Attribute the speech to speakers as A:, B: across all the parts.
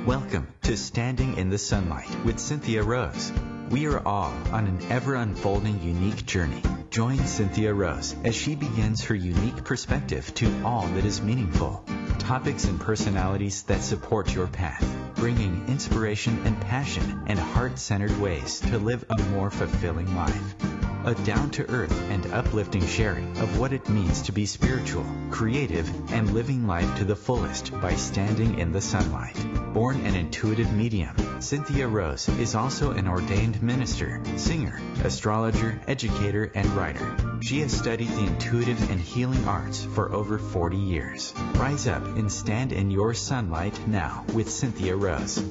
A: Welcome to Standing in the Sunlight with Cynthia Rose. We are all on an ever-unfolding unique journey. Join Cynthia Rose as she begins her unique perspective to all that is meaningful. Topics and personalities that support your path, bringing inspiration and passion and heart-centered ways to live a more fulfilling life. A down-to-earth and uplifting sharing of what it means to be spiritual, creative, and living life to the fullest by standing in the sunlight. Born an intuitive medium, Cynthia Rose is also an ordained minister, singer, astrologer, educator, and writer. She has studied the intuitive and healing arts for over 40 years. Rise up and stand in your sunlight now with Cynthia Rose.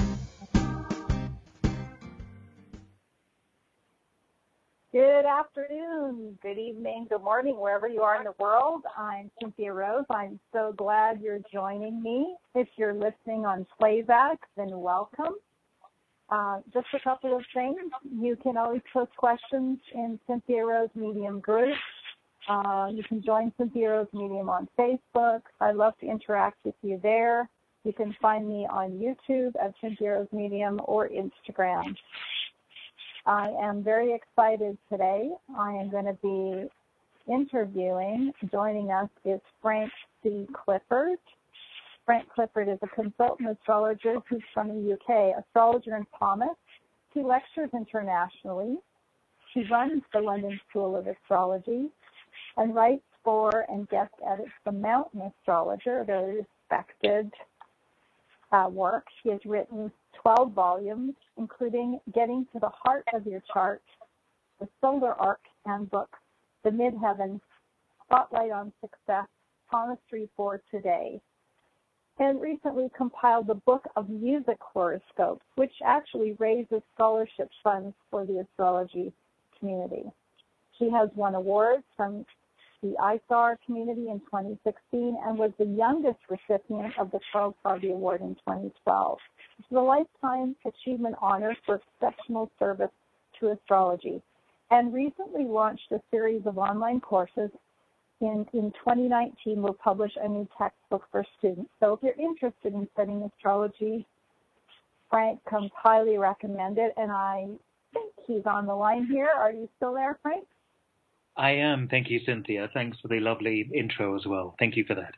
B: Good afternoon, good evening, good morning, wherever you are in the world. I'm Cynthia Rose. I'm so glad you're joining me. If you're listening on playback, then welcome. Just a couple of things. You can always post questions in Cynthia Rose Medium group. You can join Cynthia Rose Medium on Facebook. I love to interact with you there. You can find me on YouTube at Cynthia Rose Medium or Instagram. I am very excited today. I am going to be interviewing. Joining us is Frank C. Clifford. Frank Clifford is a consultant astrologer who's from the UK, astrologer in Thomas. He lectures internationally. He runs the London School of Astrology and writes for and guest edits The Mountain Astrologer, a very respected work. He has written 12 volumes, including Getting to the Heart of Your Chart, The Solar Arc Handbook, The Midheaven, Spotlight on Success, Palmistry for Today, and recently compiled the Book of Music Horoscopes, which actually raises scholarship funds for the astrology community. He has won awards from the ISAR community in 2016 and was the youngest recipient of the Charles Harvey Award in 2012. This is a Lifetime Achievement Honor for exceptional service to astrology, and recently launched a series of online courses. In 2019, will publish a new textbook for students. So if you're interested in studying astrology, Frank comes highly recommended, and I think he's on the line here. Are you still there, Frank?
C: I am. Thank you, Cynthia. Thanks for the lovely intro as well. Thank you for that.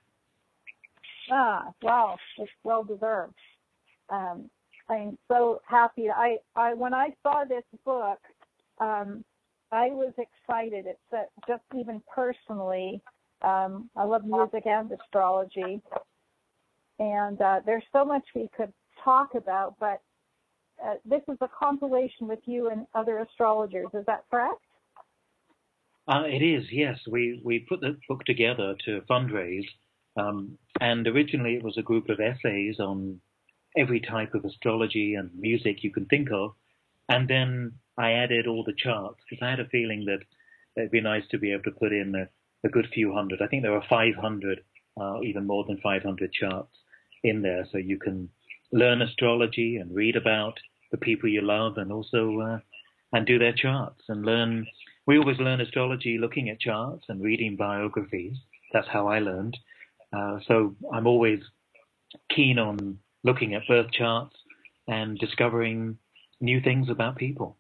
B: Wow. It's well-deserved. I'm so happy. When I saw this book, I was excited. It's just even personally, I love music and astrology, and there's so much we could talk about, but this is a compilation with you and other astrologers. Is that correct?
C: It is, yes. We put the book together to fundraise, and originally it was a group of essays on every type of astrology and music you can think of, and then I added all the charts because I had a feeling that it'd be nice to be able to put in a good few hundred. I think there are 500, even more than 500 charts in there, so you can learn astrology and read about the people you love, and also and do their charts and learn. We always learn astrology looking at charts and reading biographies. That's how I learned. So I'm always keen on looking at birth charts and discovering new things about people.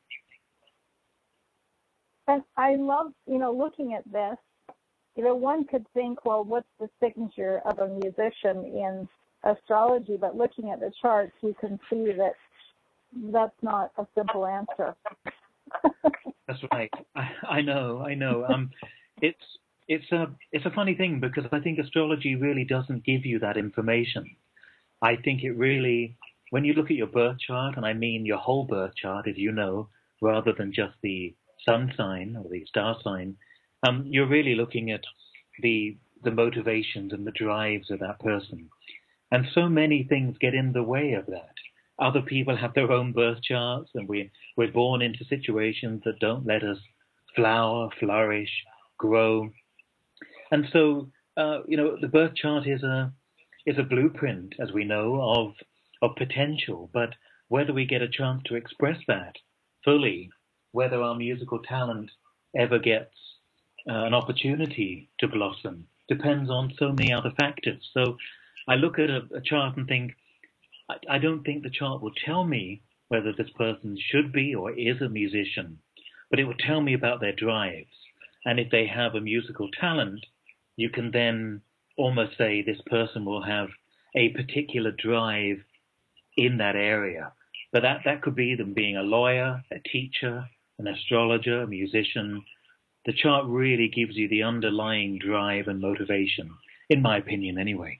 B: And I love, looking at this. One could think, well, what's the signature of a musician in astrology? But looking at the charts, you can see that that's not a simple answer.
C: That's right. I know. It's a funny thing because I think astrology really doesn't give you that information. I think it really, when you look at your birth chart, and I mean your whole birth chart, as you know, rather than just the sun sign or the star sign, you're really looking at the motivations and the drives of that person. And so many things get in the way of that. Other people have their own birth charts, and we're born into situations that don't let us flower, flourish, grow. And so, the birth chart is a blueprint, as we know, of potential. But whether we get a chance to express that fully, whether our musical talent ever gets an opportunity to blossom, depends on so many other factors. So I look at a chart and think, I don't think the chart will tell me whether this person should be or is a musician, but it will tell me about their drives. And if they have a musical talent, you can then almost say this person will have a particular drive in that area. But that could be them being a lawyer, a teacher, an astrologer, a musician. The chart really gives you the underlying drive and motivation, in my opinion anyway.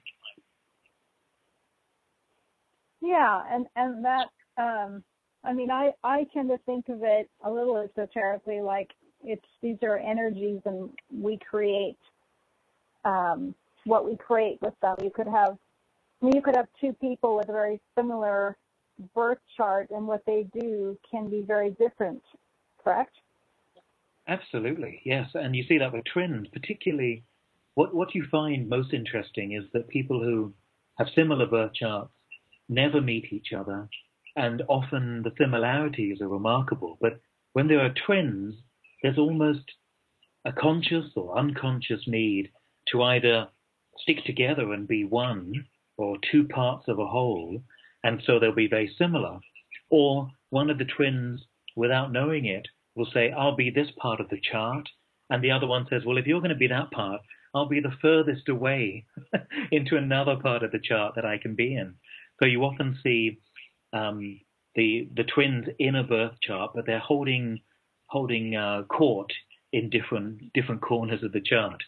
B: Yeah, and that, I mean, I tend to think of it a little esoterically, like these are energies and we create what we create with them. You could have two people with a very similar birth chart, and what they do can be very different, correct?
C: Absolutely, yes. And you see that with twins, particularly. What you find most interesting is that people who have similar birth charts never meet each other, and often the similarities are remarkable. But when there are twins, there's almost a conscious or unconscious need to either stick together and be one or two parts of a whole, and so they'll be very similar, or one of the twins, without knowing it, will say, I'll be this part of the chart, and the other one says, well, if you're going to be that part, I'll be the furthest away into another part of the chart that I can be in. So you often see the twins in a birth chart, but they're holding court in different corners of the chart.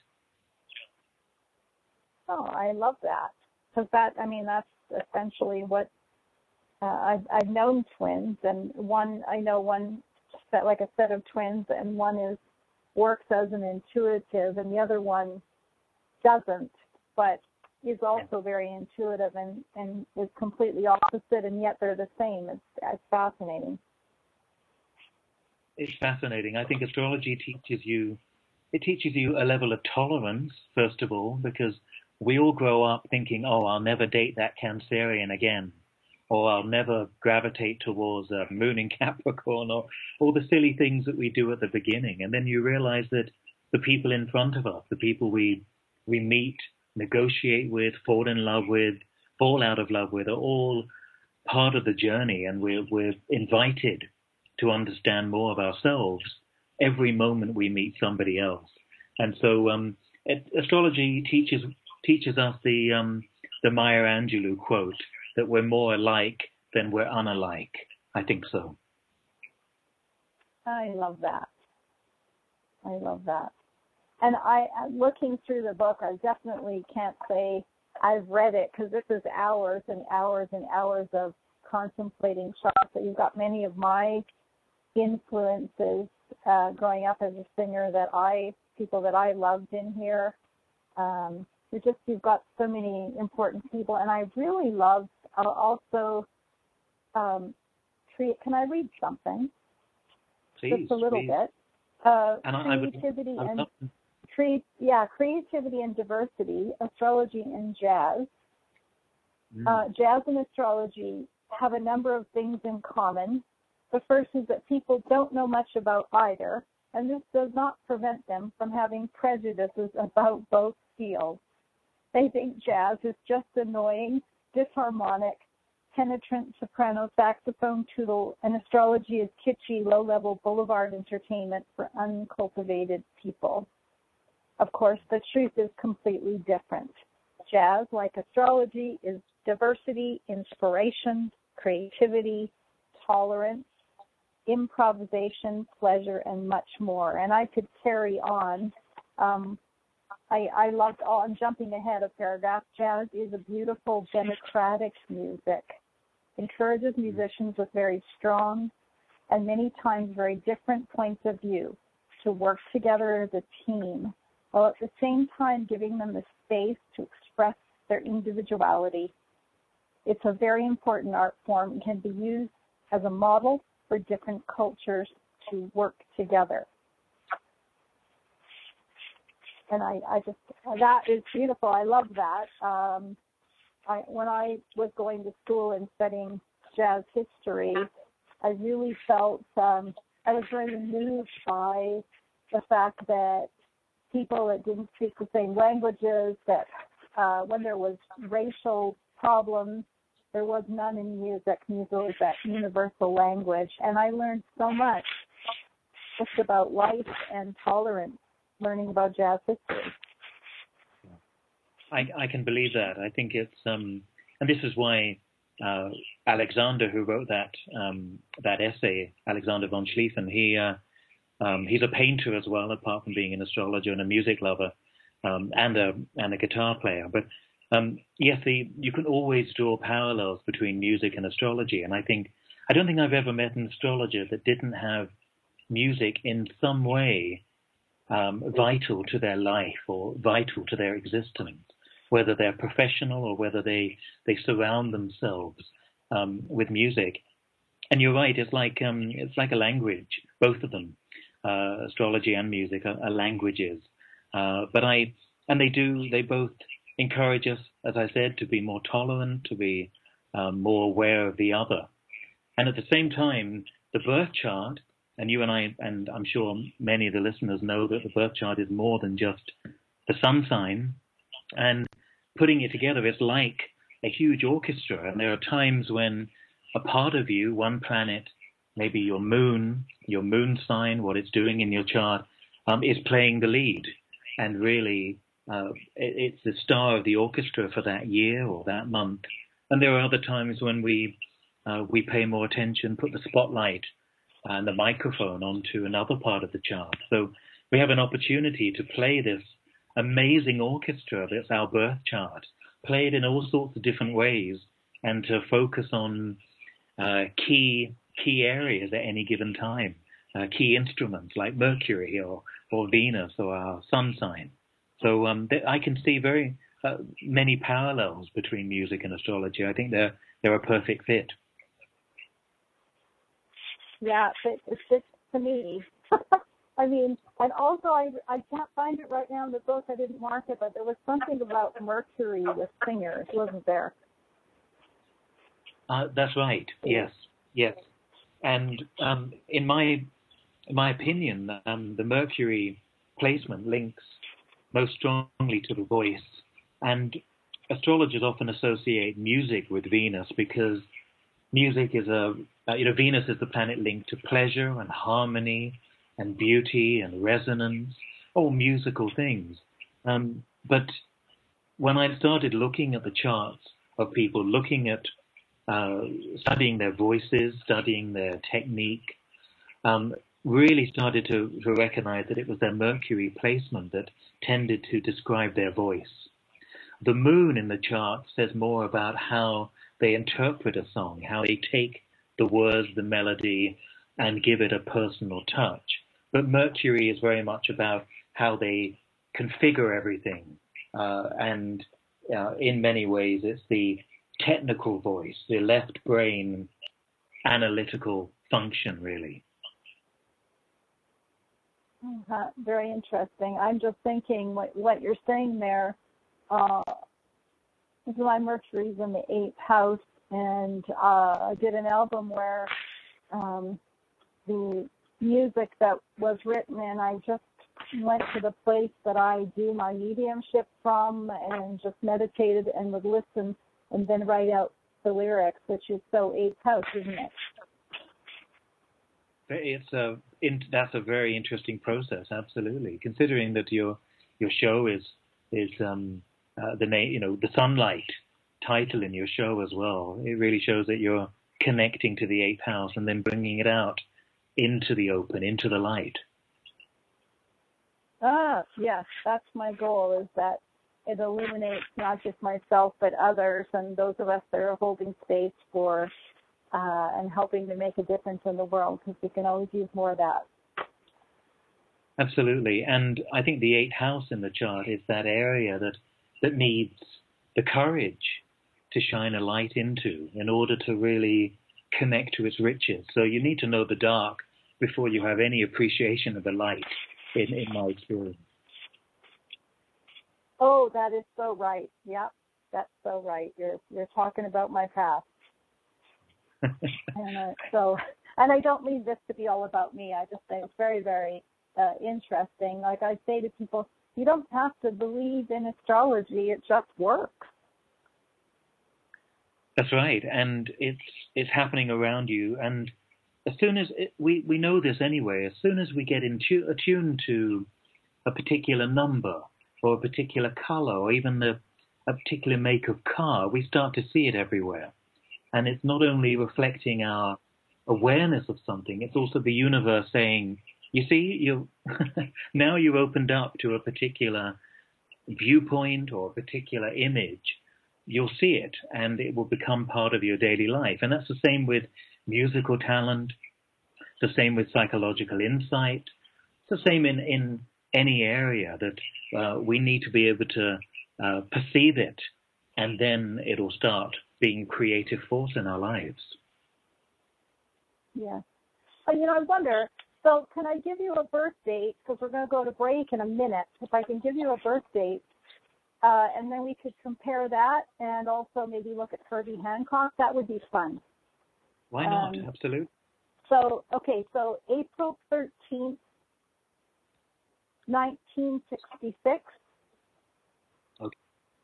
B: Oh, I love that, because that's essentially what I've known twins, and I know one set, like a set of twins, and one works as an intuitive, and the other one doesn't, but is also very intuitive and is completely opposite, and yet they're the same. It's fascinating.
C: It's fascinating. I think astrology teaches you a level of tolerance, first of all, because we all grow up thinking, oh, I'll never date that Cancerian again, or I'll never gravitate towards a moon in Capricorn, or all the silly things that we do at the beginning. And then you realize that the people in front of us, the people we meet, negotiate with, fall in love with, fall out of love with, are all part of the journey, and we're invited to understand more of ourselves every moment we meet somebody else. And so astrology teaches us the Maya Angelou quote that we're more alike than we're unalike. I think so.
B: I love that. And looking through the book, I definitely can't say I've read it, because this is hours and hours and hours of contemplating charts. So you've got many of my influences growing up as a singer people that I loved in here. You've got so many important people, and I really love also. Can I read something?
C: Please,
B: just a little bit. Creativity and diversity, astrology and jazz. Jazz and astrology have a number of things in common. The first is that people don't know much about either, and this does not prevent them from having prejudices about both fields. They think jazz is just annoying, disharmonic, penetrant soprano saxophone tootle, and astrology is kitschy, low-level boulevard entertainment for uncultivated people. Of course, the truth is completely different. Jazz, like astrology, is diversity, inspiration, creativity, tolerance, improvisation, pleasure, and much more. And I could carry on. I loved I'm jumping ahead a paragraph. Jazz is a beautiful, democratic music. Encourages musicians with very strong and many times very different points of view to work together as a team, while at the same time giving them the space to express their individuality. It's a very important art form and can be used as a model for different cultures to work together. And that is beautiful. I love that. When I was going to school and studying jazz history, I really felt I was very moved by the fact that people that didn't speak the same languages, that when there was racial problems, there was none in music. Music was that universal language. And I learned so much just about life and tolerance, learning about jazz history.
C: I can believe that. I think it's, and this is why Alexander, who wrote that essay, Alexander von Schlieffen, he's a painter as well, apart from being an astrologer and a music lover, and a guitar player. But yes, you can always draw parallels between music and astrology. And I don't think I've ever met an astrologer that didn't have music in some way vital to their life or vital to their existence, whether they're professional or whether they surround themselves with music. And you're right, it's like a language, both of them, astrology and music are languages. They both encourage us, as I said, to be more tolerant, to be more aware of the other. And at the same time, the birth chart, and you and I, and I'm sure many of the listeners know that the birth chart is more than just the sun sign. And putting it together is like a huge orchestra. And there are times when a part of you, one planet, maybe your moon sign, what it's doing in your chart, is playing the lead. And really, it's the star of the orchestra for that year or that month. And there are other times when we pay more attention, put the spotlight and the microphone onto another part of the chart. So we have an opportunity to play this amazing orchestra that's our birth chart, play it in all sorts of different ways, and to focus on key areas at any given time, key instruments like Mercury or Venus or our sun sign. So I can see very many parallels between music and astrology. I think they're a perfect fit.
B: Yeah, it fits to me. I mean, and also I can't find it right now in the book. I didn't mark it, but there was something about Mercury with singers, wasn't there?
C: That's right. Yes. And in my opinion, the Mercury placement links most strongly to the voice. And astrologers often associate music with Venus because music is Venus is the planet linked to pleasure and harmony and beauty and resonance, all musical things. But when I started looking at the charts of people, looking at studying their voices, studying their technique, really started to recognize that it was their Mercury placement that tended to describe their voice. The moon in the chart says more about how they interpret a song, how they take the words, the melody, and give it a personal touch. But Mercury is very much about how they configure everything. And in many ways, it's the technical voice, the left brain analytical function, really.
B: Very interesting. I'm just thinking what you're saying there. My Mercury's in the 8th house, and I did an album where the music that was written, and I just went to the place that I do my mediumship from and just meditated and would listen and then write out the lyrics, which is so 8th house, isn't it?
C: That's a very interesting process, absolutely. Considering that your show is the name, the sunlight title in your show as well, it really shows that you're connecting to the 8th house and then bringing it out into the open, into the light.
B: Yes, that's my goal, is that it illuminates not just myself but others and those of us that are holding space for and helping to make a difference in the world, because we can always use more of that.
C: Absolutely. And I think the 8th house in the chart is that area that needs the courage to shine a light into in order to really connect to its riches. So you need to know the dark before you have any appreciation of the light, in my experience.
B: Oh, that is so right. Yep, that's so right. You're talking about my path. And I don't mean this to be all about me. I just think it's very, very interesting. Like I say to people, you don't have to believe in astrology. It just works.
C: That's right, and it's happening around you. And as soon as we know this anyway, as soon as we get attuned to a particular number or a particular color or even a particular make of car, we start to see it everywhere. And it's not only reflecting our awareness of something, it's also the universe saying, you see, now you've opened up to a particular viewpoint or a particular image. You'll see it and it will become part of your daily life. And that's the same with musical talent, the same with psychological insight, it's the same in any area that we need to be able to perceive it, and then it'll start being a creative force in our lives.
B: Yeah. I wonder, so can I give you a birth date, because we're going to go to break in a minute. If I can give you a birth date, and then we could compare that and also maybe look at Herbie Hancock, that would be fun.
C: Why not? Absolutely.
B: So April 13th, 1966.
C: Okay.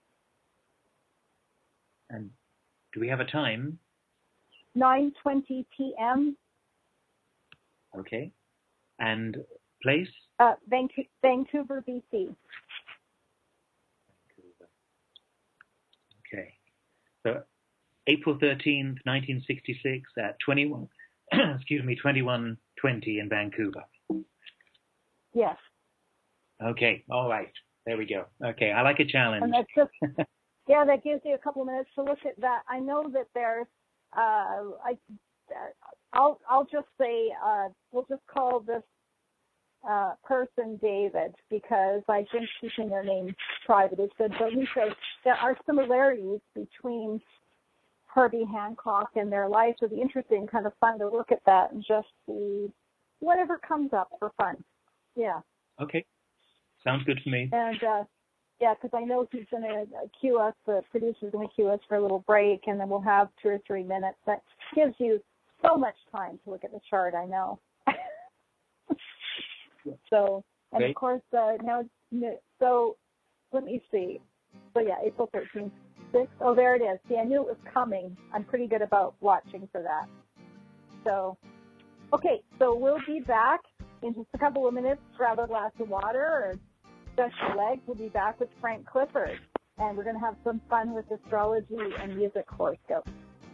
C: And do we have a time?
B: 9:20 p.m.
C: Okay. And place?
B: Vancouver, BC.
C: Okay. So April 13th, 1966 at 21:20 in Vancouver.
B: Yes.
C: Okay. All right. There we go. Okay. I like a challenge.
B: And that's just, that gives you a couple of minutes to look at that. I know that there's, I'll just say, we'll just call this person David, because I think keeping their name private is good. But we say there are similarities between Herbie Hancock and their lives. It would be interesting, kind of fun to look at that and just see whatever comes up for fun. Yeah.
C: Okay. Sounds good to me.
B: And because I know he's going to cue us, the producer's going to cue us for a little break, and then we'll have 2 or 3 minutes. That gives you so much time to look at the chart, I know. So, and
C: okay.
B: Of course, now, so let me see. So yeah, April 13th, 6. Oh, there it is. See, I knew it was coming. I'm pretty good about watching for that. So, okay, so we'll be back in just a couple of minutes. Grab a glass of water or stretch your legs. We'll be back with Frank Clifford, and we're going to have some fun with astrology and music horoscopes.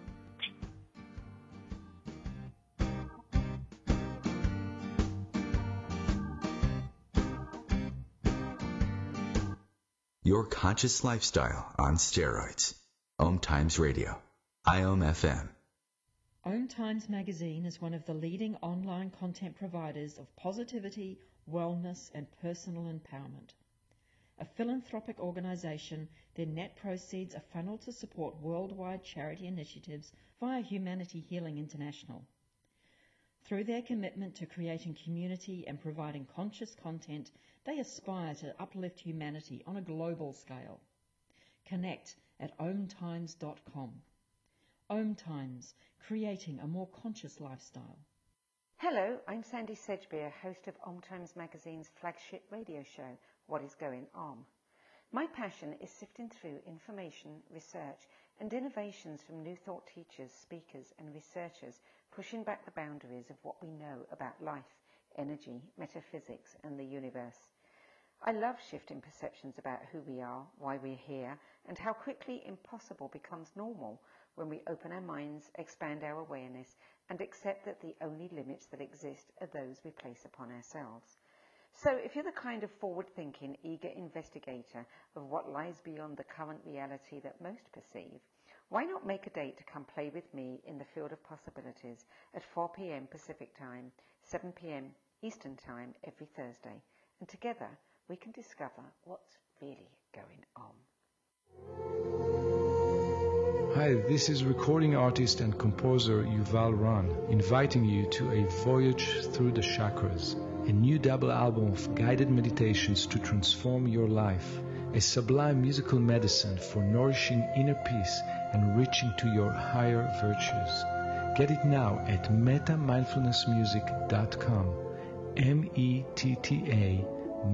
A: Your conscious lifestyle on steroids. Om Times Radio. IOM FM.
D: Om Times Magazine is one of the leading online content providers of positivity, wellness, and personal empowerment. A philanthropic organization, their net proceeds are funneled to support worldwide charity initiatives via Humanity Healing International. Through their commitment to creating community and providing conscious content, they aspire to uplift humanity on a global scale. Connect at omtimes.com. Om Times, creating a more conscious lifestyle.
E: Hello, I'm Sandy Sedgbeer, host of Om Times Magazine's flagship radio show, What is Going On? My passion is sifting through information, research, and innovations from new thought teachers, speakers, and researchers pushing back the boundaries of what we know about life, energy, metaphysics, and the universe. I love shifting perceptions about who we are, why we're here, and how quickly impossible becomes normal when we open our minds, expand our awareness, and accept that the only limits that exist are those we place upon ourselves. So if you're the kind of forward-thinking, eager investigator of what lies beyond the current reality that most perceive, why not make a date to come play with me in the field of possibilities at 4 p.m. Pacific Time, 7 p.m. Eastern Time every Thursday, and together we can discover what's really going on.
F: Hi, this is recording artist and composer Yuval Ron, inviting you to a voyage through the chakras, a new double album of guided meditations to transform your life, a sublime musical medicine for nourishing inner peace and reaching to your higher virtues. Get it now at metamindfulnessmusic.com, METTA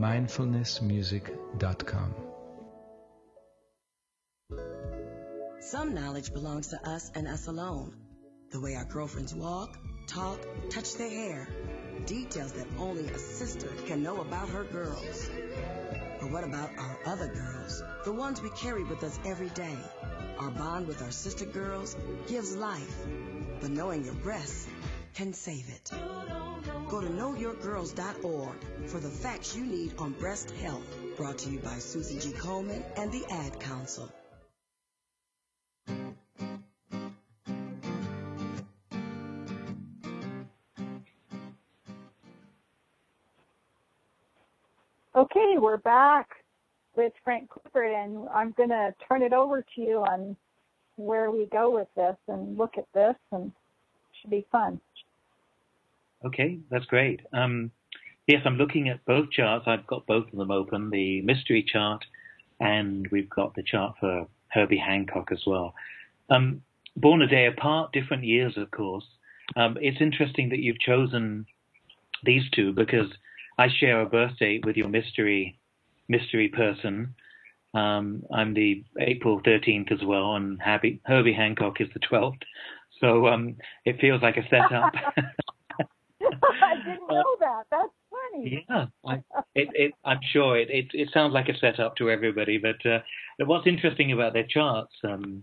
F: mindfulnessmusic.com.
G: Some knowledge belongs to us and us alone. The way our girlfriends walk, talk, touch their hair. Details that only a sister can know about her girls. But what about our other girls? The ones we carry with us every day. Our bond with our sister girls gives life. But knowing your breasts can save it. Go to knowyourgirls.org for the facts you need on breast health. Brought to you by Susie G. Coleman and the Ad Council.
B: Okay, we're back with Frank Clifford, and I'm going to turn it over to you on where we go with this and look at this, and it should be fun.
C: Okay, that's great. Yes, I'm looking at both charts. I've got both of them open, the mystery chart, and we've got the chart for Herbie Hancock as well. Born a day apart, different years, of course. It's interesting that you've chosen these two because I share a birth date with your mystery person. I'm the April 13th as well, and Herbie Hancock is the 12th. So it feels like a setup.
B: I didn't know that. That's funny.
C: Yeah, I'm sure it sounds like a setup to everybody. But what's interesting about their charts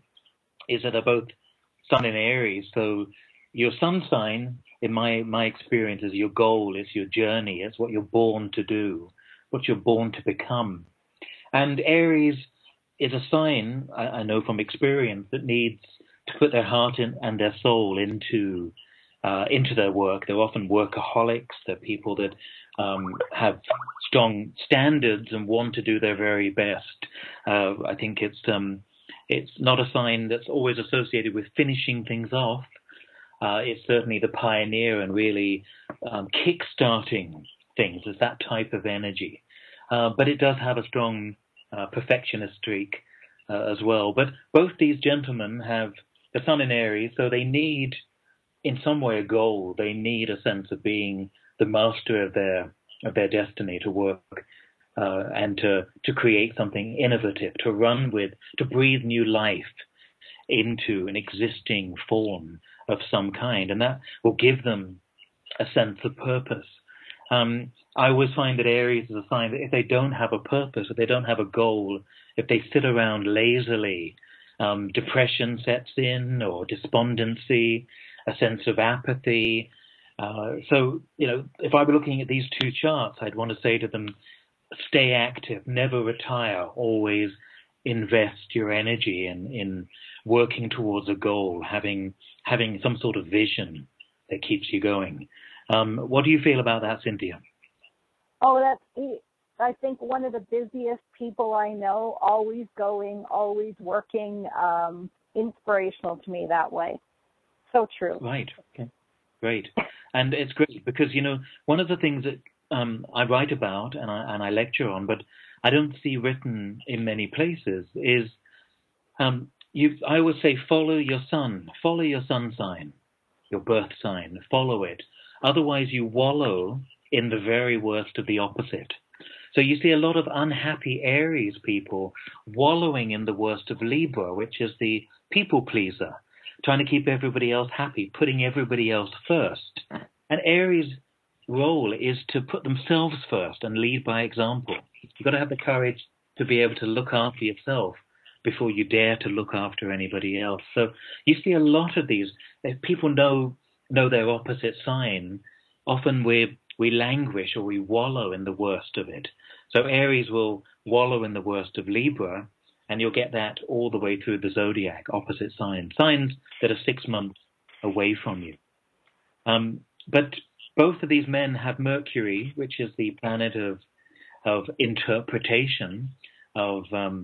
C: is that they're both Sun in Aries. So your sun sign, in my experience, is your goal, it's your journey, it's what you're born to do, what you're born to become. And Aries is a sign, I know from experience, that needs to put their heart and their soul into their work. They're often workaholics. They're people that have strong standards and want to do their very best. I think it's not a sign that's always associated with finishing things off. It's certainly the pioneer and really kick-starting things. It's that type of energy. But it does have a strong perfectionist streak as well. But both these gentlemen have the Sun in Aries, so they need, in some way, a goal. They need a sense of being the master of their destiny, to work and to create something innovative, to run with, to breathe new life into an existing form of some kind, and that will give them a sense of purpose. I always find that Aries is a sign that if they don't have a purpose, if they don't have a goal, if they sit around lazily, depression sets in, or despondency, a sense of apathy. So, if I were looking at these two charts, I'd want to say to them, stay active, never retire, always invest your energy in working towards a goal, having some sort of vision that keeps you going. What do you feel about that, Cynthia?
B: Oh, I think one of the busiest people I know, always going, always working, inspirational to me that way. So true.
C: Right. Okay. Great. And it's great because, one of the things that I write about and I lecture on, but I don't see written in many places, is I always say follow your sun sign, your birth sign, follow it. Otherwise you wallow in the very worst of the opposite. So you see a lot of unhappy Aries people wallowing in the worst of Libra, which is the people pleaser, trying to keep everybody else happy, putting everybody else first. And Aries' role is to put themselves first and lead by example. You've got to have the courage to be able to look after yourself before you dare to look after anybody else. So you see a lot of these. If people know their opposite sign, often we languish or we wallow in the worst of it. So Aries will wallow in the worst of Libra, and you'll get that all the way through the zodiac, opposite signs that are 6 months away from you. But both of these men have Mercury, which is the planet of interpretation, of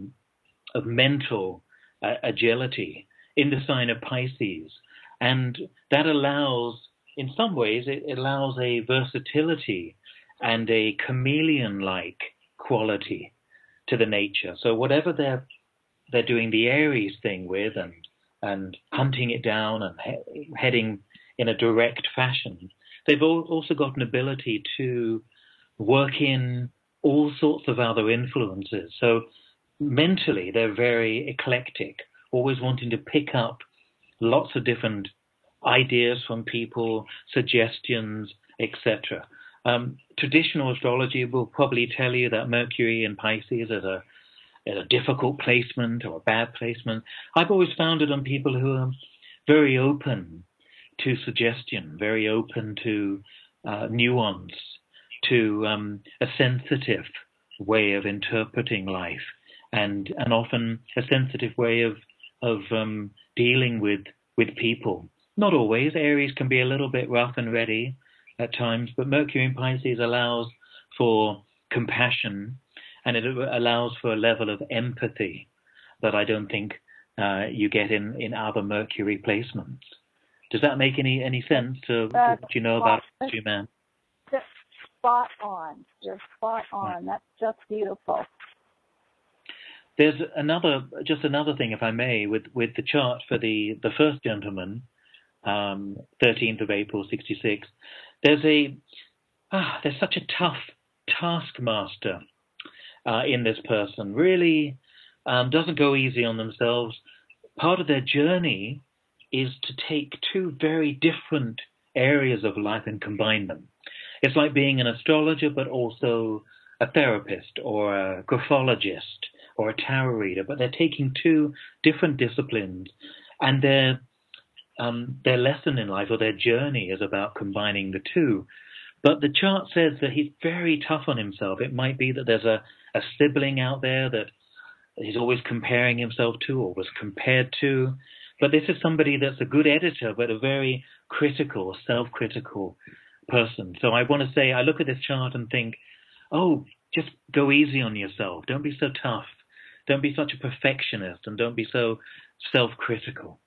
C: mental agility, in the sign of Pisces. And that allows, in some ways, it allows a versatility and a chameleon-like quality to the nature. So whatever they're doing the Aries thing with and hunting it down and heading in a direct fashion, they've also got an ability to work in all sorts of other influences. So mentally, they're very eclectic, always wanting to pick up lots of different ideas from people, suggestions, etc. Traditional astrology will probably tell you that Mercury in Pisces is a difficult placement or a bad placement. I've always found it on people who are very open to suggestion, very open to nuance, to a sensitive way of interpreting life, and often a sensitive way of dealing with people. Not always. Aries can be a little bit rough and ready at times, but Mercury in Pisces allows for compassion, and it allows for a level of empathy that I don't think you get in other Mercury placements. Does that make any sense to what you know about a Mercury man?
B: Just spot on. You're spot on. That's just beautiful.
C: There's another thing, if I may, with the chart for the first gentleman, 13th of April, 66. There's such a tough taskmaster in this person. Really doesn't go easy on themselves. Part of their journey is to take two very different areas of life and combine them. It's like being an astrologer, but also a therapist or a graphologist or a tarot reader, but they're taking two different disciplines, and their lesson in life or their journey is about combining the two. But the chart says that he's very tough on himself. It might be that there's a sibling out there that he's always comparing himself to or was compared to. But this is somebody that's a good editor, but a very critical, self-critical person. So I want to say, I look at this chart and think, oh, just go easy on yourself. Don't be so tough. Don't be such a perfectionist, and don't be so self-critical.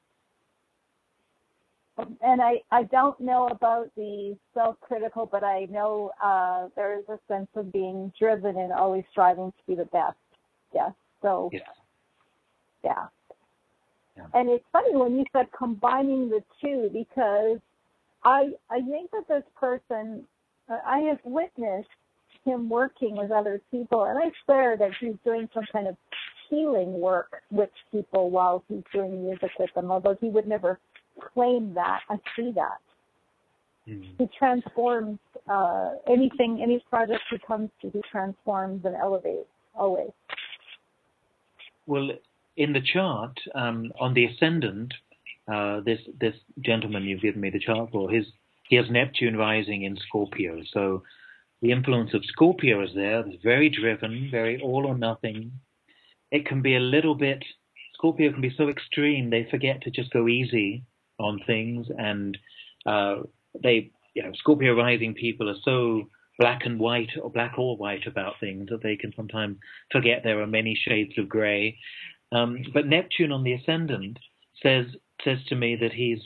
B: And I don't know about the self-critical, but I know there is a sense of being driven and always striving to be the best. Yes. So,
C: yes.
B: Yeah. And it's funny when you said combining the two, because I think that this person, I have witnessed him working with other people, and I swear that he's doing some kind of healing work with people while he's doing music with them, although he would never claim that. I see that. Mm-hmm. He transforms any project he comes to, he transforms and elevates, always.
C: Well, in the chart, on the ascendant, this gentleman you've given me the chart for, he has Neptune rising in Scorpio. So the influence of Scorpio is there. It's very driven, very all or nothing. It can be a little bit, Scorpio can be so extreme, they forget to just go easy on things. And Scorpio rising people are so black and white or black or white about things that they can sometimes forget there are many shades of gray. But Neptune on the ascendant says to me that he's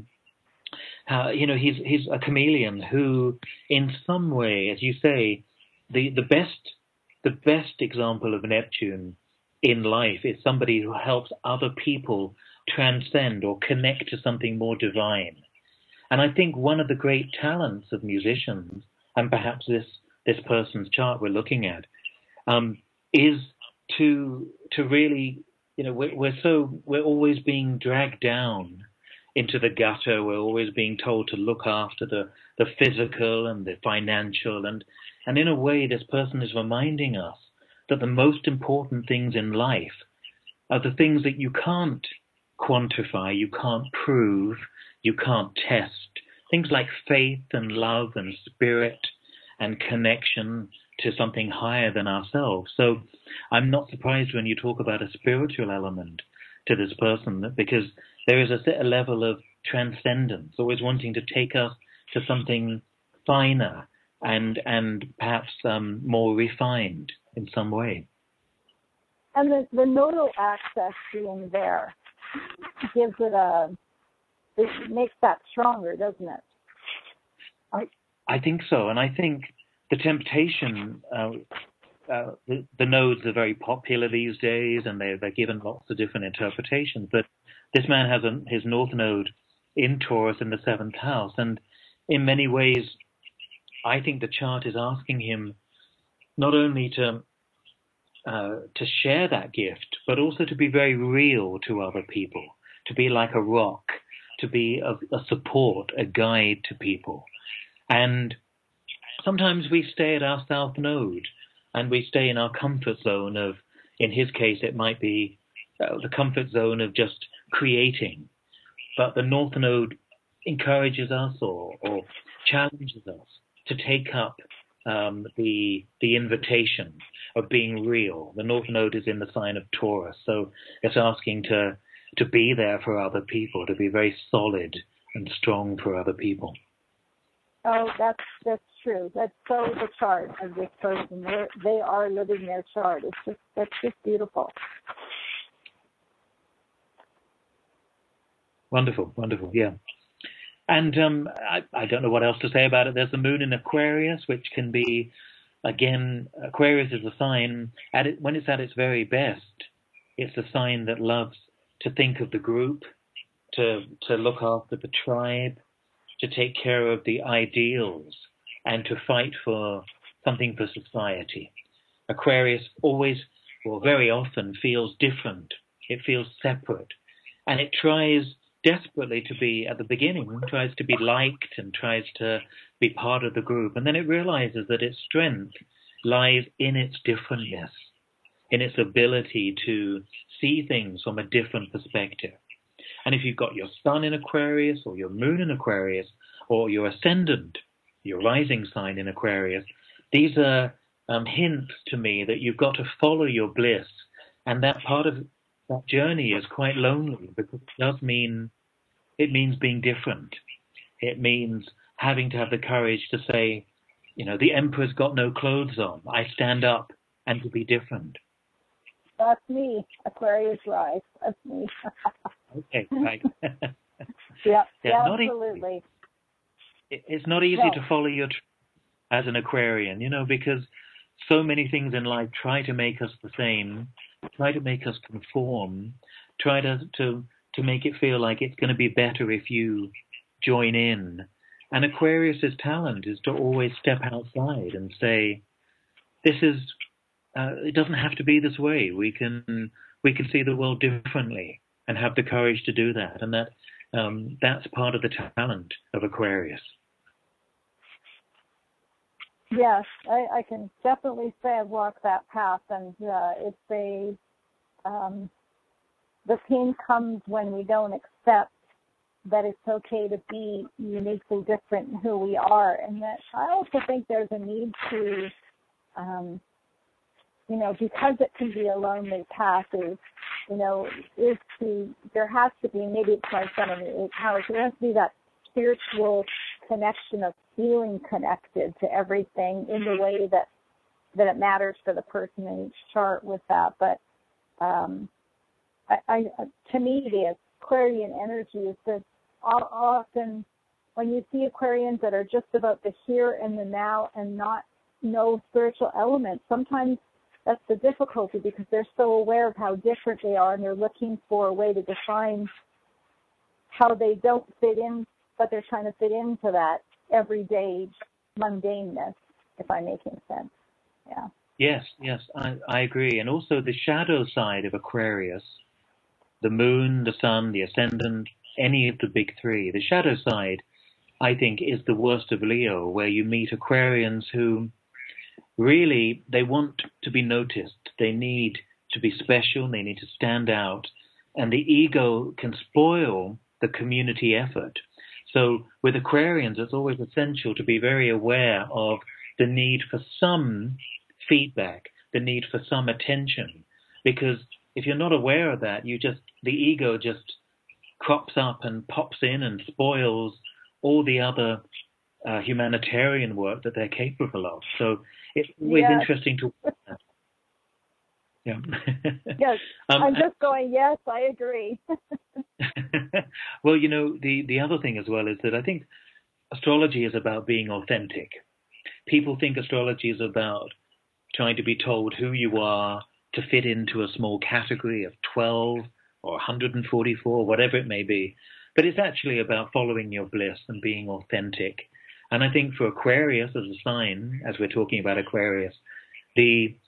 C: a chameleon who, in some way, as you say, the best example of Neptune in life is somebody who helps other people transcend or connect to something more divine. And I think one of the great talents of musicians, and perhaps this person's chart we're looking at, is to really, we're always being dragged down into the gutter. We're always being told to look after the physical and the financial, and in a way this person is reminding us that the most important things in life are the things that you can't quantify, you can't prove, you can't test. Things like faith and love and spirit and connection to something higher than ourselves. So I'm not surprised when you talk about a spiritual element to this person, because there is a level of transcendence, always wanting to take us to something finer and perhaps more refined in some way.
B: And the nodal access being there gives it it makes that stronger, doesn't it?
C: I think so, and I think the temptation, the nodes are very popular these days, and they're given lots of different interpretations. But this man has his North Node in Taurus in the 7th house, and in many ways, I think the chart is asking him not only to to share that gift, but also to be very real to other people, to be like a rock, to be a support, a guide to people. And sometimes we stay at our south node and we stay in our comfort zone of, in his case, it might be the comfort zone of just creating. But the north node encourages us or challenges us to take up the invitation of being real. The north node is in the sign of Taurus, so it's asking to be there for other people, to be very solid and strong for other people.
B: Oh, that's true. That's so the chart of this person. They are living their chart. That's just beautiful.
C: Wonderful, yeah. And I don't know what else to say about it. There's the moon in Aquarius, which can be, again, Aquarius is a sign, when it's at its very best, it's a sign that loves to think of the group, to look after the tribe, to take care of the ideals, and to fight for something for society. Aquarius always, or very often, feels different. It feels separate. And it tries desperately to be, at the beginning, tries to be liked and tries to be part of the group. And then it realizes that its strength lies in its differentness, in its ability to see things from a different perspective. And if you've got your sun in Aquarius or your moon in Aquarius or your ascendant, your rising sign in Aquarius, these are hints to me that you've got to follow your bliss. And that part of that journey is quite lonely because it means being different. It means having to have the courage to say, the emperor's got no clothes on. I stand up and to be different.
B: That's me, Aquarius rise. That's me.
C: Okay, right.
B: Yeah,
C: absolutely. It's not easy to follow your as an Aquarian, because so many things in life try to make us the same, try to make us conform, try to make it feel like it's going to be better if you join in. And Aquarius's talent is to always step outside and say, this is, it doesn't have to be this way. We can see the world differently and have the courage to do that. And that's part of the talent of Aquarius.
B: Yes, I can definitely say I've walked that path, and the pain comes when we don't accept that it's okay to be uniquely different in who we are, and that I also think there's a need to, because it can be a lonely path, there has to be, maybe it's my son in the 8th house, there has to be that spiritual connection of feeling connected to everything in the way that it matters for the person in each chart with that. But to me, the Aquarian energy is that often when you see Aquarians that are just about the here and the now and no spiritual elements, sometimes that's the difficulty because they're so aware of how different they are and they're looking for a way to define how they don't fit in, but they're trying to fit into that everyday mundaneness, if I'm making sense. Yeah.
C: Yes, I agree. And also the shadow side of Aquarius, the moon, the sun, the ascendant, any of the big three, the shadow side, I think, is the worst of Leo, where you meet Aquarians who really, they want to be noticed. They need to be special. They need to stand out. And the ego can spoil the community effort. So with Aquarians, it's always essential to be very aware of the need for some feedback, the need for some attention. Because if you're not aware of that, the ego just crops up and pops in and spoils all the other humanitarian work that they're capable of. So it's always interesting to watch that. Yeah.
B: Yes, I'm just going, yes, I agree.
C: Well, the other thing as well is that I think astrology is about being authentic. People think astrology is about trying to be told who you are to fit into a small category of 12 or 144, whatever it may be. But it's actually about following your bliss and being authentic. And I think for Aquarius as a sign, as we're talking about Aquarius, the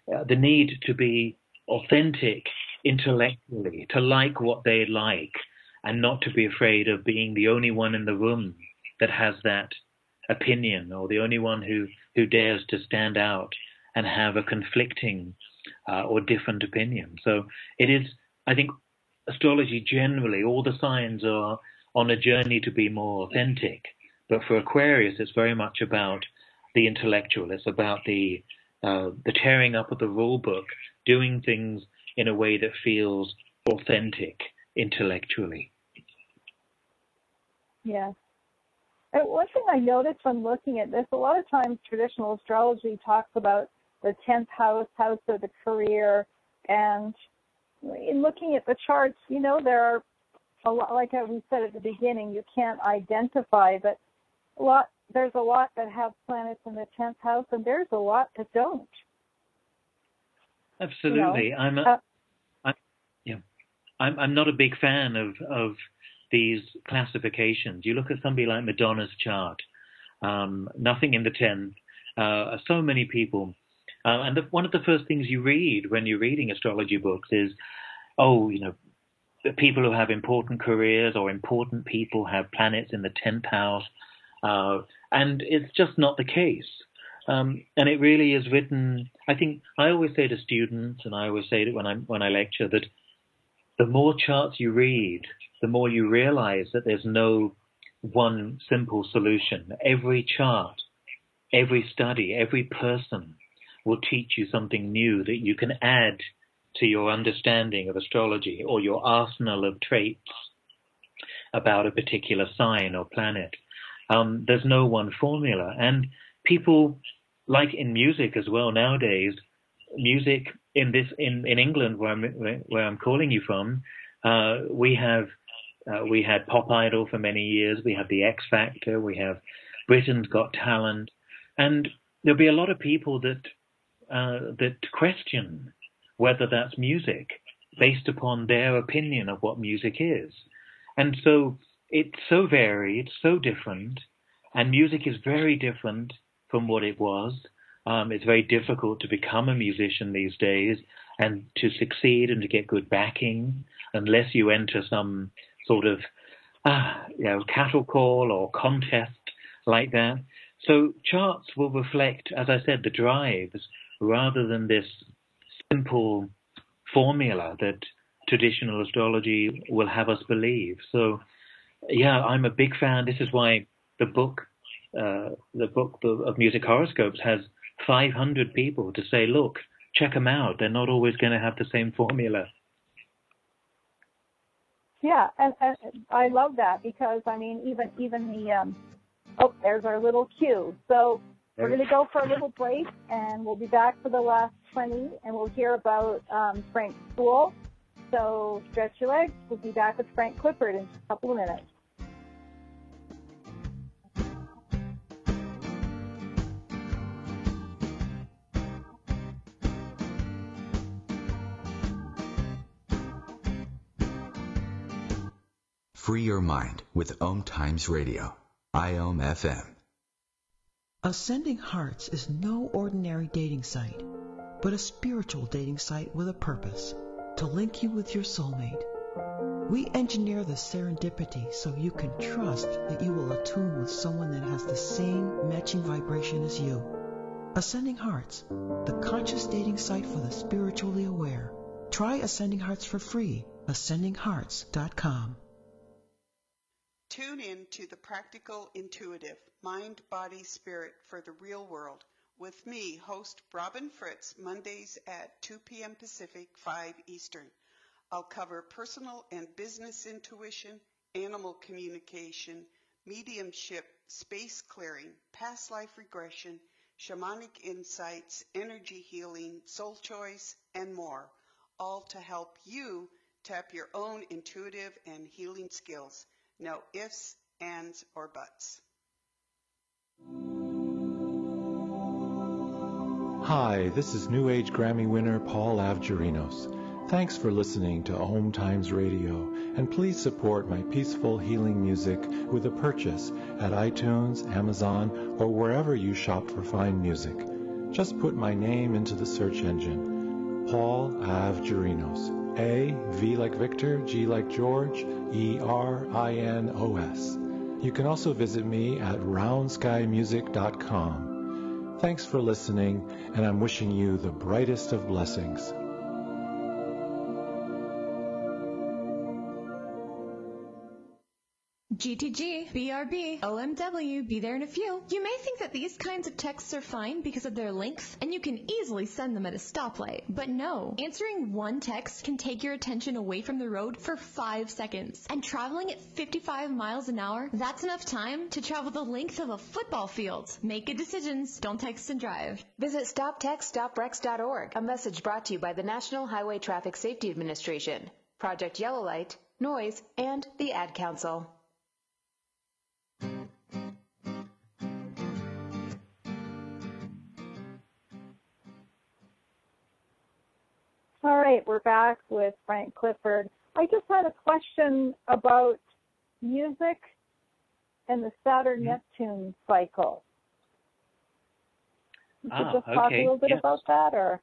C: the need to be authentic intellectually, to like what they like, and not to be afraid of being the only one in the room that has that opinion, or the only one who dares to stand out and have a conflicting or different opinion. So it is, I think, astrology generally, all the signs are on a journey to be more authentic. But for Aquarius, it's very much about the intellectual. It's about the tearing up of the rule book, doing things in a way that feels authentic intellectually.
B: Yes. And one thing I noticed when looking at this, a lot of times traditional astrology talks about the 10th house, house of the career, and in looking at the charts, there are a lot, like we said at the beginning, you can't identify, but there's a lot that have planets in the 10th house, and there's a lot that don't.
C: Absolutely. I'm not a big fan of these classifications. You look at somebody like Madonna's chart, nothing in the 10th, so many people. And one of the first things you read when you're reading astrology books is, the people who have important careers or important people have planets in the 10th house. And it's just not the case. And it really is written, I think, I always say to students, and I always say it when I lecture, that the more charts you read, the more you realize that there's no one simple solution. Every chart, every study, every person will teach you something new that you can add to your understanding of astrology or your arsenal of traits about a particular sign or planet. There's no one formula. And people, like in music as well nowadays, music in England, where I'm calling you from, we had Pop Idol for many years. We have the X Factor. We have Britain's Got Talent, and there'll be a lot of people that question whether that's music based upon their opinion of what music is. And so it's so varied, so different, and music is very different from what it was. It's very difficult to become a musician these days and to succeed and to get good backing unless you enter some sort of cattle call or contest like that. So charts will reflect, as I said, the drives rather than this simple formula that traditional astrology will have us believe. So, yeah, I'm a big fan. This is why the book of music horoscopes has 500 people to say, look, check them out. They're not always going to have the same formula.
B: Yeah, and I love that because, I mean, even the, there's our little cue. So we're going to go for a little break, and we'll be back for the last 20, and we'll hear about Frank's school. So stretch your legs. We'll be back with Frank Clifford in a couple of minutes.
A: Free your mind with Om Times Radio, IOM FM.
H: Ascending Hearts is no ordinary dating site, but a spiritual dating site with a purpose, to link you with your soulmate. We engineer the serendipity so you can trust that you will attune with someone that has the same matching vibration as you. Ascending Hearts, the conscious dating site for the spiritually aware. Try Ascending Hearts for free, ascendinghearts.com.
I: Tune in to The Practical Intuitive, Mind, Body, Spirit for the Real World with me, host Robin Fritz, Mondays at 2 p.m. Pacific, 5 Eastern. I'll cover personal and business intuition, animal communication, mediumship, space clearing, past life regression, shamanic insights, energy healing, soul choice, and more, all to help you tap your own intuitive and healing skills. No ifs, ands, or buts.
J: Hi, this is New Age Grammy winner Paul Avgerinos. Thanks for listening to Om Times Radio, and please support my peaceful healing music with a purchase at iTunes, Amazon, or wherever you shop for fine music. Just put my name into the search engine, Paul Avgerinos. A, V like Victor, G like George, E-R-I-N-O-S. You can also visit me at roundskymusic.com. Thanks for listening, and I'm wishing you the brightest of blessings.
K: GTG, BRB, OMW, be there in a few. You may think that these kinds of texts are fine because of their length, and you can easily send them at a stoplight. But no, answering one text can take your attention away from the road for 5 seconds. And traveling at 55 miles an hour, that's enough time to travel the length of a football field. Make good decisions, don't text and drive.
L: Visit StopTextStopWrecks.org, a message brought to you by the National Highway Traffic Safety Administration, Project Yellow Light, Noise, and the Ad Council.
B: All right, we're back with Frank Clifford. I just had a question about music and the Saturn-Neptune cycle. Could you just talk a little bit about that, or?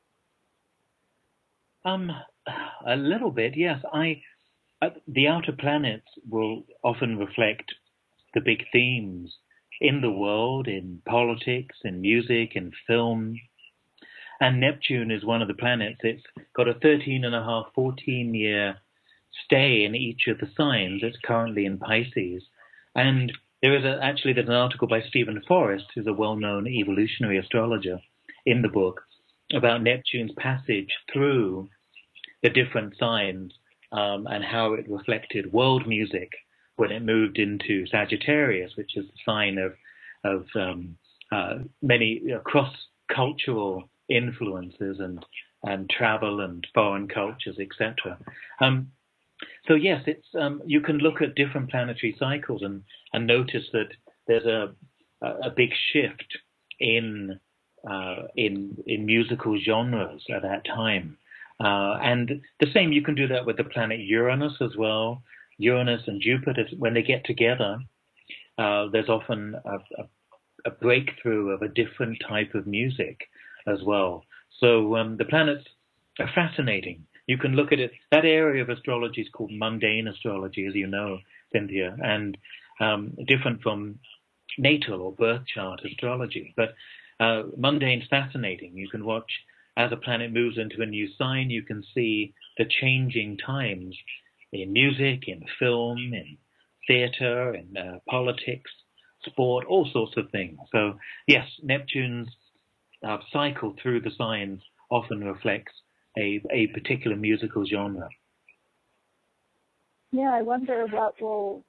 C: A little bit, yes. The outer planets will often reflect the big themes in the world, in politics, in music, in film. And Neptune is one of the planets. It's got a 14-year stay in each of the signs. It's currently in Pisces. And there's an article by Stephen Forrest, who's a well-known evolutionary astrologer, in the book about Neptune's passage through the different signs and how it reflected world music when it moved into Sagittarius, which is the sign of many cross-cultural influences and travel and foreign cultures, etc. So yes, it's you can look at different planetary cycles and notice that there's a big shift in musical genres at that time, and the same you can do that with the planet Uranus as well. Uranus and Jupiter, when they get together, there's often a breakthrough of a different type of music as well. So the planets are fascinating. You can look at it. That area of astrology is called mundane astrology, as you know, Cynthia, and different from natal or birth chart astrology. But mundane's fascinating. You can watch as a planet moves into a new sign. You can see the changing times in music, in film, in theater, in politics, sport, all sorts of things. So yes, Neptune's cycle through the signs often reflects a particular musical genre.
B: Yeah, I wonder what we'll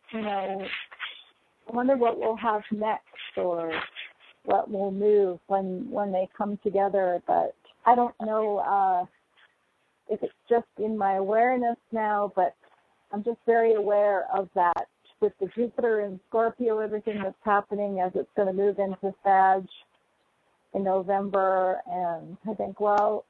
B: have next, or what will move when they come together. But I don't know if it's just in my awareness now, but I'm just very aware of that with the Jupiter and Scorpio, everything that's happening as it's going to move into Sag in November. And I think, well,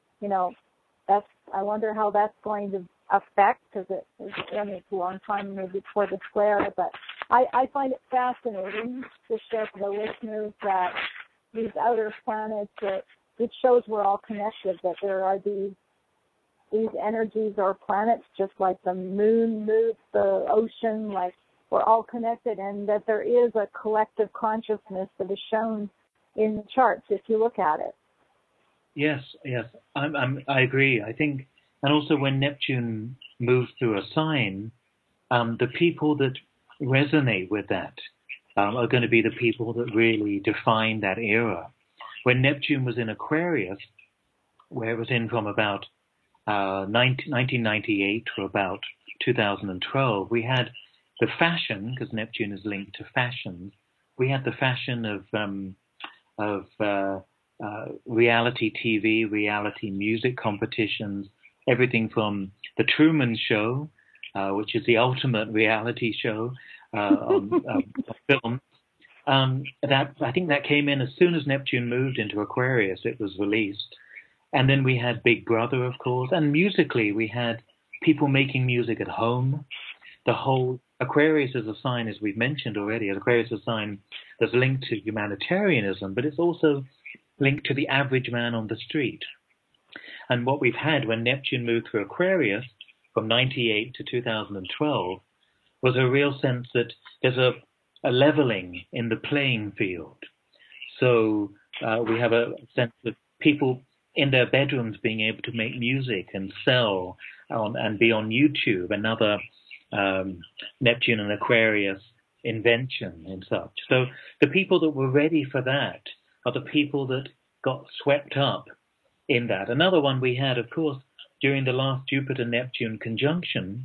B: I wonder how that's going to affect, because it's a long time maybe before the square, but I find it fascinating to share with the listeners that these outer planets, it shows we're all connected, that there are these energies or planets, just like the moon moves the ocean, like we're all connected, and that there is a collective consciousness that is shown in the charts if you look at it.
C: Yes, I agree. I think, and also when Neptune moves through a sign, the people that resonate with that are going to be the people that really define that era. When Neptune was in Aquarius, where it was in from about 1998 to about 2012, we had the fashion, because Neptune is linked to fashion. We had the fashion of reality TV, reality music competitions, everything from The Truman Show, which is the ultimate reality show on film. I think that came in as soon as Neptune moved into Aquarius, it was released. And then we had Big Brother, of course. And musically, we had people making music at home. The whole Aquarius is a sign, as we've mentioned already. Aquarius is a sign that's linked to humanitarianism, but it's also linked to the average man on the street. And what we've had when Neptune moved through Aquarius from 98 to 2012 was a real sense that there's a leveling in the playing field. So we have a sense of people in their bedrooms being able to make music and sell and be on YouTube, another Neptune and Aquarius invention and such. So the people that were ready for that are the people that got swept up in that. Another one we had, of course, during the last Jupiter-Neptune conjunction,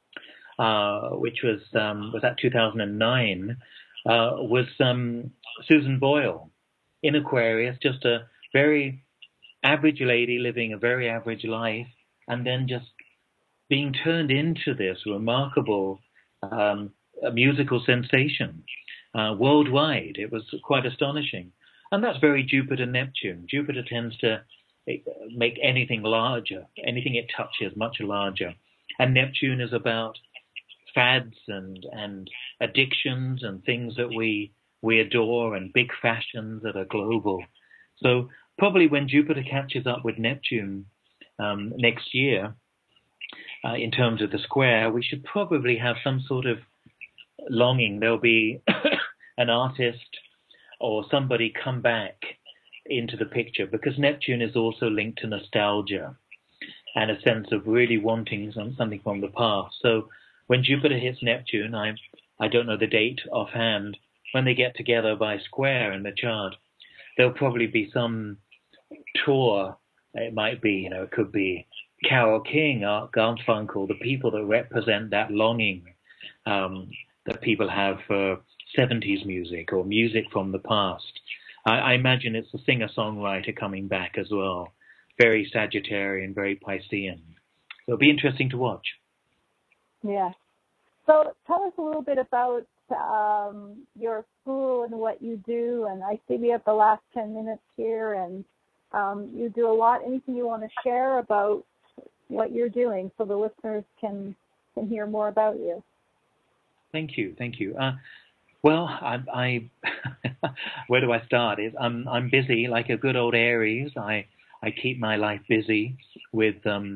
C: which was that 2009, was Susan Boyle in Aquarius, just a very average lady living a very average life, and then just being turned into this remarkable musical sensation worldwide. It was quite astonishing. And that's very Jupiter-Neptune. Jupiter tends to make anything larger, anything it touches much larger. And Neptune is about fads and addictions and things that we adore and big fashions that are global. So probably when Jupiter catches up with Neptune next year, in terms of the square, we should probably have some sort of longing. There'll be an artist or somebody come back into the picture, because Neptune is also linked to nostalgia and a sense of really wanting something from the past. So when Jupiter hits Neptune, I don't know the date offhand, when they get together by square in the chart, there'll probably be some tour. It might be, it could be Carole King, Art Garfunkel, the people that represent that longing that people have for 70s music or music from the past. I imagine it's a singer-songwriter coming back as well. Very Sagittarian, very Piscean. So it'll be interesting to watch.
B: Yeah. So tell us a little bit about your school and what you do. And I see we have the last 10 minutes here, and you do a lot. Anything you want to share about what you're doing so the listeners can hear more about you?
C: Thank you. Well, I where do I start? I'm busy like a good old Aries. I keep my life busy with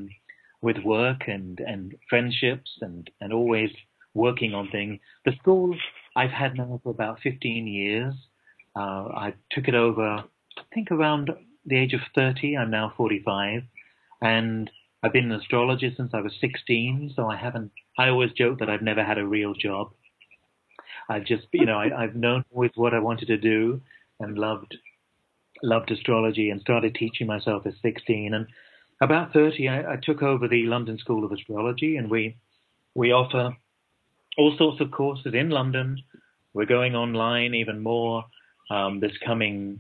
C: work and friendships and always working on things. The school I've had now for about 15 years. I took it over, I think, around the age of 30. I'm now 45, and I've been an astrologer since I was 16. So I always joke that I've never had a real job. I've just, I've known always what I wanted to do and loved astrology, and started teaching myself at 16. And about 30, I took over the London School of Astrology, and we offer all sorts of courses in London. We're going online even more this coming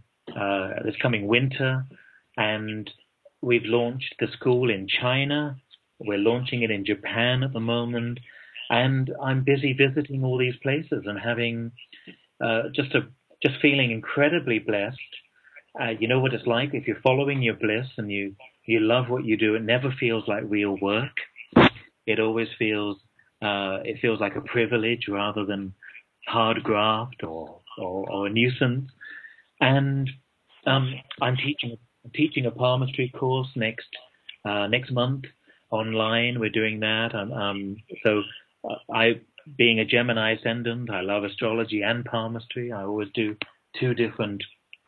C: winter, and we've launched the school in China. We're launching it in Japan at the moment. And I'm busy visiting all these places and having just feeling incredibly blessed. You know what it's like if you're following your bliss and you love what you do. It never feels like real work. It always feels like a privilege rather than hard graft or a nuisance. And I'm teaching a palmistry course next month online. We're doing that. So I, being a Gemini ascendant, I love astrology and palmistry. I always do two different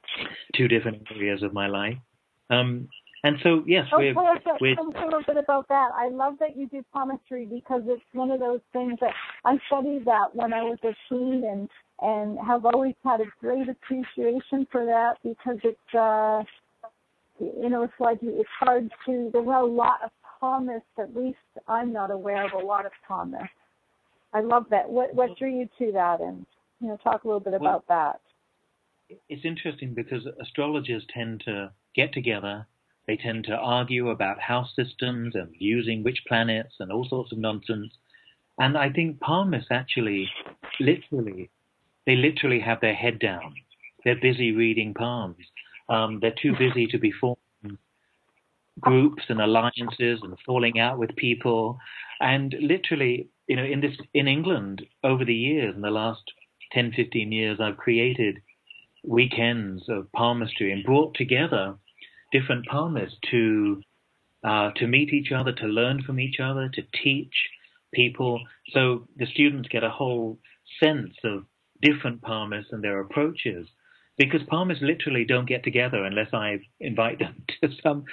C: areas of my life. And so, yes,
B: tell us a little bit about that. I love that you do palmistry, because it's one of those things that I studied that when I was a teen, and have always had a great appreciation for that, because it's it's like it's hard to. There's not a lot of palmists. At least I'm not aware of a lot of palmists. I love that. What drew you to that? And talk a little bit about that.
C: It's interesting because astrologers tend to get together. They tend to argue about house systems and using which planets and all sorts of nonsense. And I think palmists actually, literally have their head down. They're busy reading palms. They're too busy to be forming groups and alliances and falling out with people. And literally, in England, over the years, in the last 10, 15 years, I've created weekends of palmistry and brought together different palmists to meet each other, to learn from each other, to teach people. So the students get a whole sense of different palmists and their approaches, because palmists literally don't get together unless I invite them to some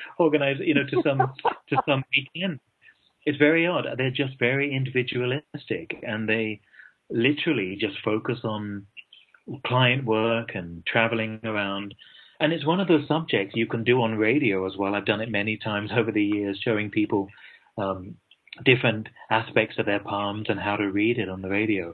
C: to some weekend. It's very odd. They're just very individualistic, and they literally just focus on client work and traveling around. And it's one of those subjects you can do on radio as well. I've done it many times over the years, showing people different aspects of their palms and how to read it on the radio,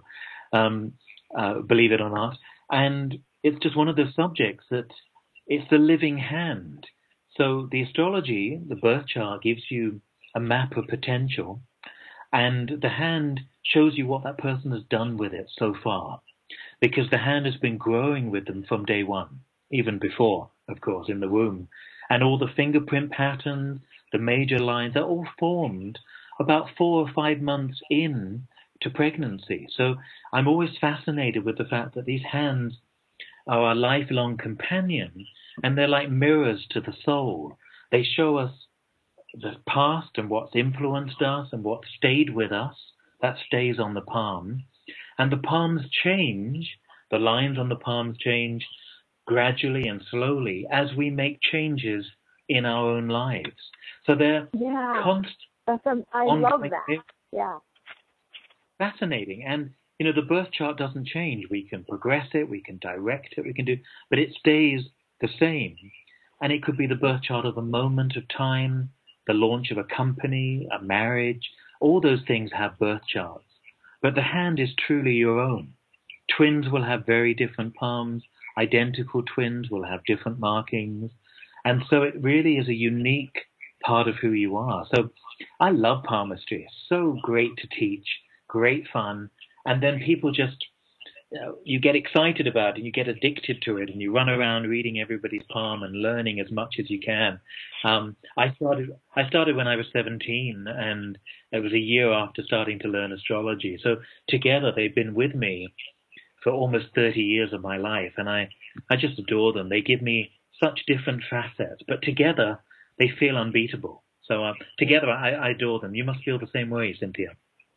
C: believe it or not. And it's just one of those subjects that it's the living hand. So the astrology, the birth chart, gives you a map of potential, and the hand shows you what that person has done with it so far, because the hand has been growing with them from day one, even before, of course, in the womb. And all the fingerprint patterns, the major lines, are all formed about 4 or 5 months in to pregnancy. So I'm always fascinated with the fact that these hands are a lifelong companion, and they're like mirrors to the soul. They show us the past and what's influenced us and what stayed with us. That stays on the palm. And the palms change, the lines on the palms change gradually and slowly as we make changes in our own lives. So they're constant.
B: I love that. Yeah.
C: Fascinating. And, the birth chart doesn't change. We can progress it, we can direct it, but it stays the same. And it could be the birth chart of a moment of time, the launch of a company, a marriage. All those things have birth charts. But the hand is truly your own. Twins will have very different palms. Identical twins will have different markings. And so it really is a unique part of who you are. So I love palmistry. It's so great to teach, great fun. And then people just, you get excited about it, you get addicted to it, and you run around reading everybody's palm and learning as much as you can. I started when I was 17, and it was a year after starting to learn astrology. So together they've been with me for almost 30 years of my life, and I just adore them. They give me such different facets, but together they feel unbeatable. So together I adore them. You must feel the same way, Cynthia.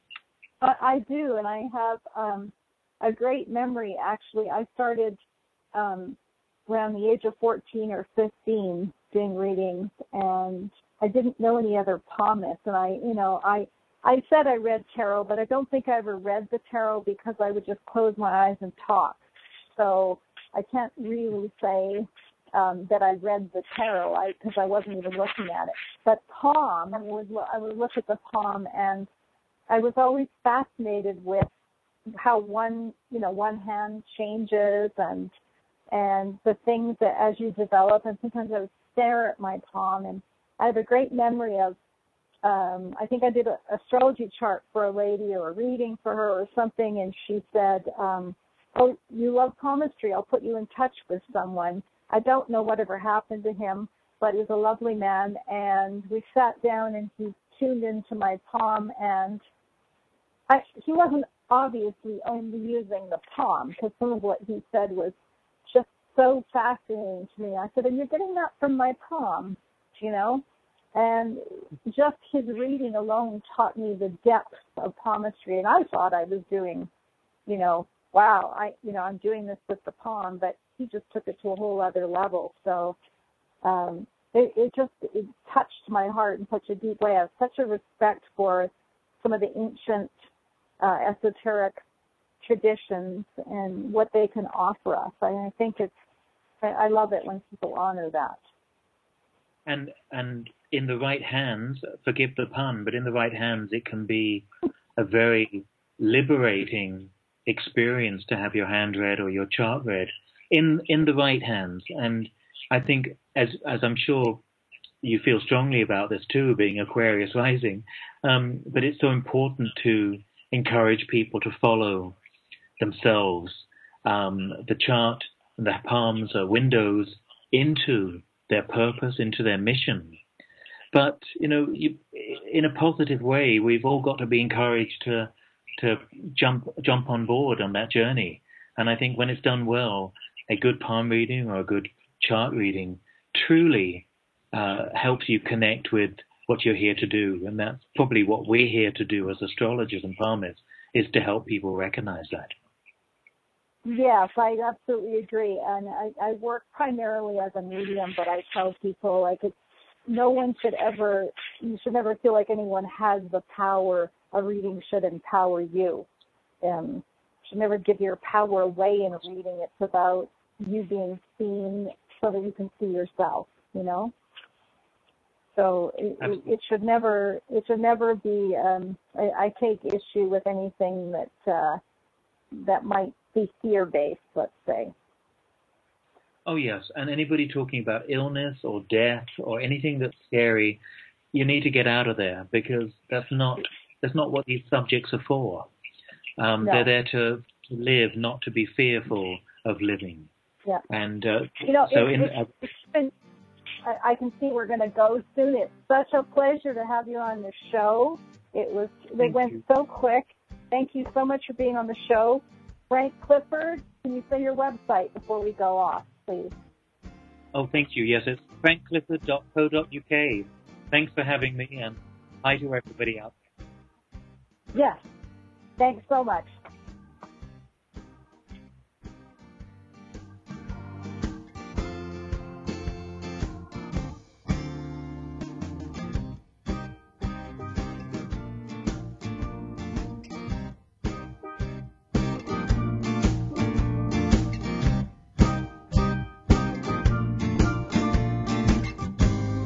B: I do, and I have a great memory, actually. I started around the age of 14 or 15 doing readings, and I didn't know any other palmists. And I said I read tarot, but I don't think I ever read the tarot because I would just close my eyes and talk. So I can't really say that I read the tarot because I wasn't even looking at it. But palm, I would look at the palm, and I was always fascinated with how one hand changes and the things that as you develop, and sometimes I would stare at my palm, and I have a great memory of I think I did an astrology chart for a lady or a reading for her or something, and she said, oh, you love palmistry, I'll put you in touch with someone. I don't know whatever happened to him, but he was a lovely man, and we sat down and he tuned into my palm, and he wasn't obviously only using the palm, because some of what he said was just so fascinating to me. I said, and you're getting that from my palm, and just his reading alone taught me the depth of palmistry, and I thought I was doing, wow, I'm doing this with the palm, but he just took it to a whole other level. So it touched my heart in such a deep way. I have such a respect for some of the ancient esoteric traditions and what they can offer us. I think I love it when people honor that.
C: And in the right hands, forgive the pun, but in the right hands, it can be a very liberating experience to have your hand read or your chart read in the right hands. And I think, as I'm sure you feel strongly about this too, being Aquarius rising, but it's so important to encourage people to follow themselves. The chart, the palms are windows into their purpose, into their mission. But, in a positive way, we've all got to be encouraged to jump on board on that journey. And I think when it's done well, a good palm reading or a good chart reading truly helps you connect with what you're here to do. And that's probably what we're here to do as astrologers and palmists, is to help people recognize that.
B: Yes, I absolutely agree. And I work primarily as a medium, but I tell people, like, you should never feel like anyone has the power. A reading should empower you. You should never give your power away in a reading. It's about you being seen so that you can see yourself, you know? So it should never be, I take issue with anything that might be fear-based, let's say.
C: Oh, yes. And anybody talking about illness or death or anything that's scary, you need to get out of there, because that's not what these subjects are for. No. They're there to live, not to be fearful of living.
B: Yeah.
C: And
B: I can see we're going to go soon. It's such a pleasure to have you on the show. It went so quick. Thank you so much for being on the show. Frank Clifford, can you say your website before we go off, please?
C: Oh, thank you. Yes, it's frankclifford.co.uk. Thanks for having me, and hi to everybody out there.
B: Yes. Thanks so much.